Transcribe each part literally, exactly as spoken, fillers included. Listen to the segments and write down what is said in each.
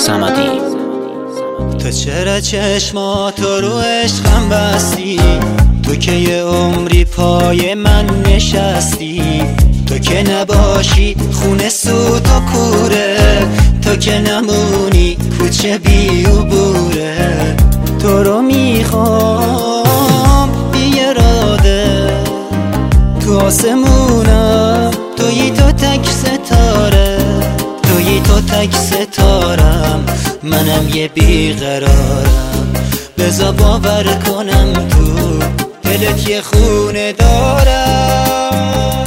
صمدی. تو چرا چشماتو رو عشقم بستی؟ تو که یه عمری پای من نشستی. تو که نباشی خونه سوت و کوره، تو که نمونی کوچه بی عبوره. تو رو میخوام بی اراده، تو آسمونم تویی تو تک ستاره، تویی تو تک ستارم، منم یه بیقرارم. بذار باور کنم تو دلت یه خونه دارم.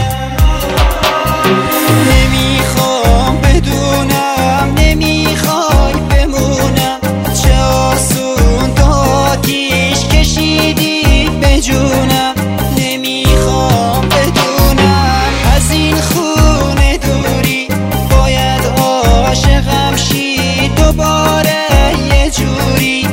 نمیخوام بدونم، نمیخوای بمونم، چه آسون تو آتیش کشیدی به جونم. نمیخوام بدونم از این خونه دوری، باید عاشقم شی دوباره یه جوری.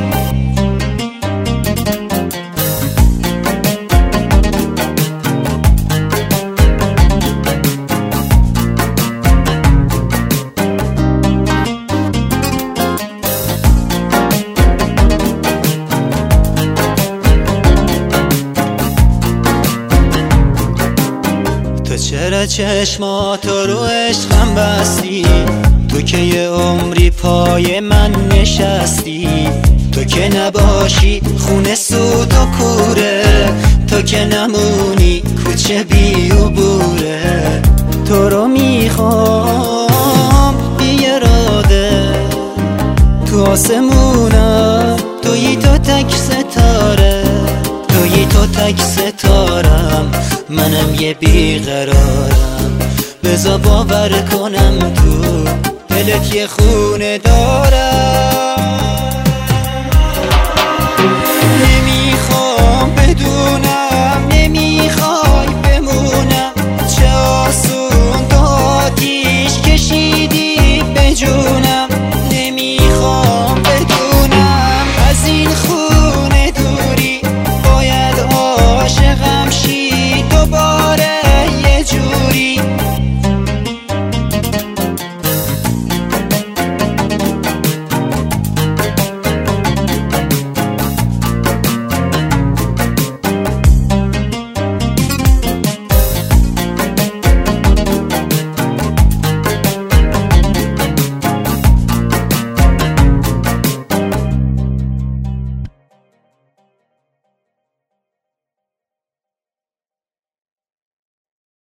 تو چرا چشماتو رو عشقم بستی؟ تو که یه عمری پای من نشستی. تو که نباشی خونه سوت و کوره، تو که نمونی کوچه بی عبوره. تو رو میخوام بی اراده، تو آسمونم تویی تو تک ستاره، تویی تو تک ستارم، منم یه بیقرارم. بذار باور کنم تو دلت یه خونه دارم.